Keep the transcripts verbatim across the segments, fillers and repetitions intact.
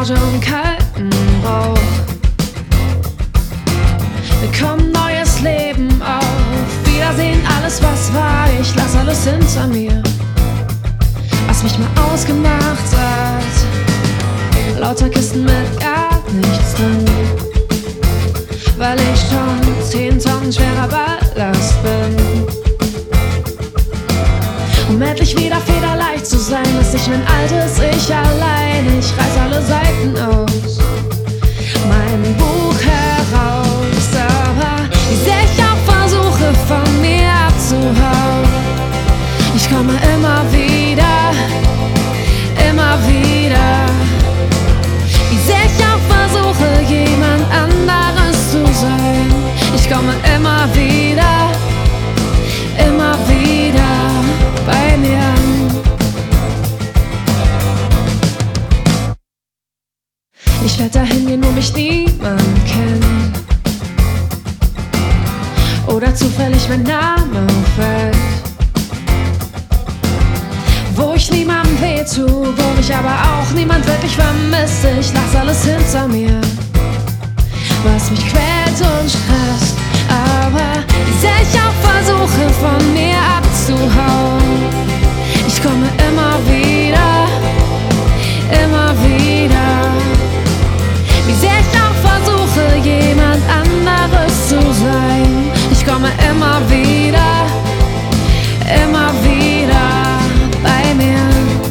Orange und kalten Rauch. Willkommen, neues Leben auf Wiedersehen, alles was war, ich lass alles hinter mir. Was mich mal ausgemacht hat, lauter Kisten mit gar nichts drin, weil ich schon zehn Tonnen schwerer Ballast bin. Um endlich wieder federleicht zu sein, lass ich mein altes Ich allein. Ich reiß alle Seiten aus, mein Buch heraus. Aber wie sehr ich auch versuche, von mir abzuhauen, ich komme immer wieder, immer wieder. Wie sehr ich auch versuche, jemand anderes zu sein, ich komme immer wieder, immer wieder bei mir an. Ich werd dahin gehen, wo mich niemand kennt oder zufällig mein Name fällt, wo ich niemandem weh tu, wo mich aber auch niemand wirklich vermisst. Ich lass alles hinter mir, was mich quält und stresst. Aber wie sehr ich auch versuche, von mir abzuhauen, ich komme immer wieder, immer wieder. Wie sehr ich auch versuche, jemand anderes zu sein, ich komme immer wieder, immer wieder bei mir.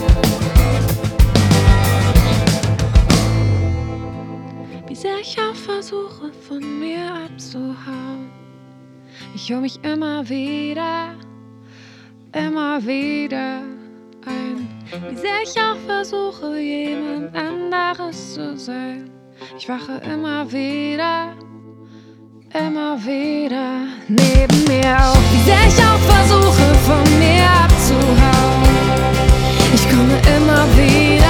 Wie sehr ich auch versuche, von mir abzuhauen, ich hol mich immer wieder, immer wieder ein. Wie sehr ich auch versuche, jemand anderes zu sein, ich wache immer wieder, immer wieder neben mir auf. Wie sehr ich auch versuche, von mir abzuhauen, ich komme immer wieder.